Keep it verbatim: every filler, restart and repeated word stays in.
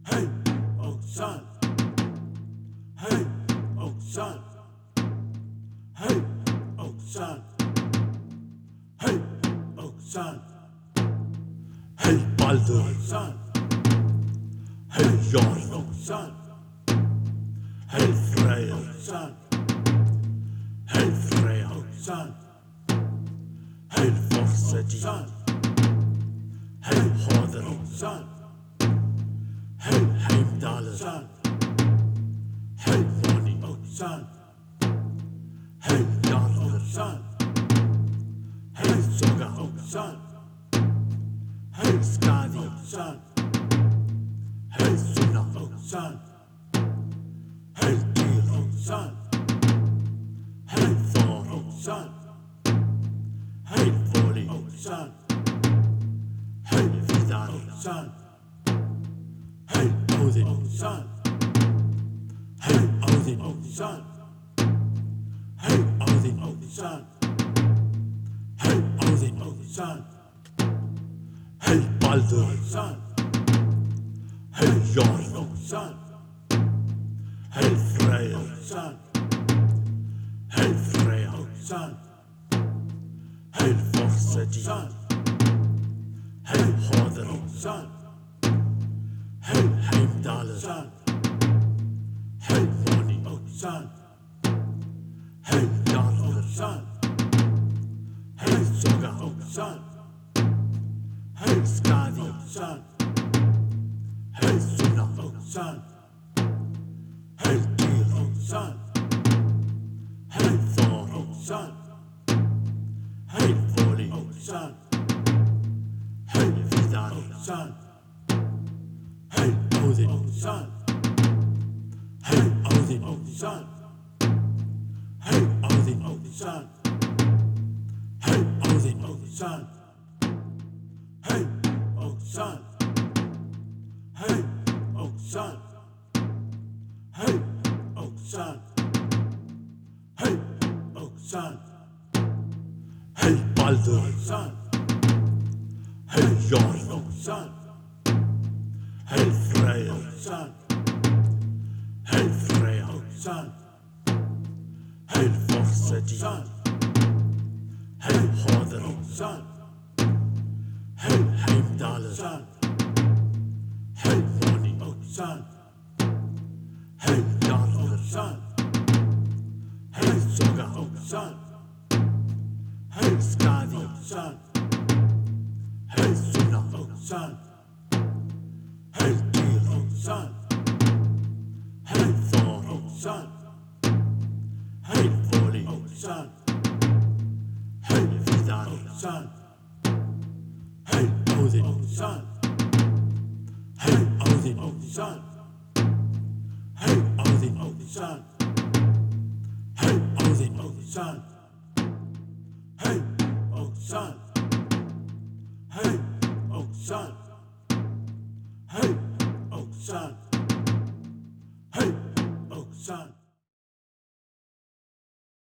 Hey, Oksan. Hey, Oksan. Hey, Oksan. Hey, Oksan. Hey Baldur, Oksan. hey Jarl, Oksan. hey Freyja, Oksan. hey Freyja, Oksan. hey Forseti, Oksan. hey Hoder, Oksan. hey Heimdallr, Oksan. hey Voni, Oksan. hey Jarlr, Oksan. hey Soga, Oksan. hey Skadi, Oksan. hey Sunna, Oksan. hey Tyr, Oksan. hey Thor, Oksan. hey Voli, Oksan. hey Vidar, Oksan. hey Odin, Oksan. hey Odin, Oksan. hey Odin, Oksan. hey Odin, Oksan. hey Baldur, Oksan. hey Jarl, Oksan. hey Freyja, Oksan. hey Freyja, Oksan. hey Forseti, Oksan. hey Hoder, Oksan. hey Heimdallr, Oksan. hey Voni, Oksan. hey Jarlr, Oksan. hey Soga, Oksan. hey Skadi, Oksan. hey Sunna, Oksan. hey Tyr, Oksan. hey Thor, Oksan. hey Voli, Oksan. hey Vidar, Oksan. hey Odin, Oksan. hey Odin, Oksan. hey Odin, Oksan. hey Odin, Oksan. Hey, Oksan. Hey, Oksan. Hey, Oksan. Hey, Oksan. hey Baldur, Oksan. hey Jarl, Oksan. hey Freyja, Oksan. hey Freyja, Oksan. hey Forseti, Oksan. hey Hoder, Oksan. hey Heimdallr, Oksan. hey Voni, Oksan. hey Jarlr, Oksan. hey Soga, Oksan. hey Skadi, Oksan. hey Sunna, Oksan. hey Tyr, Oksan. hey Thor, Oksan. hey Voli, Oksan. hey Vidar, Oksan. hey Odin, Oksan. hey Odin, Oksan. hey Odin, Oksan. hey Odin, Oksan. Hey, Oksan. Hey, Oksan.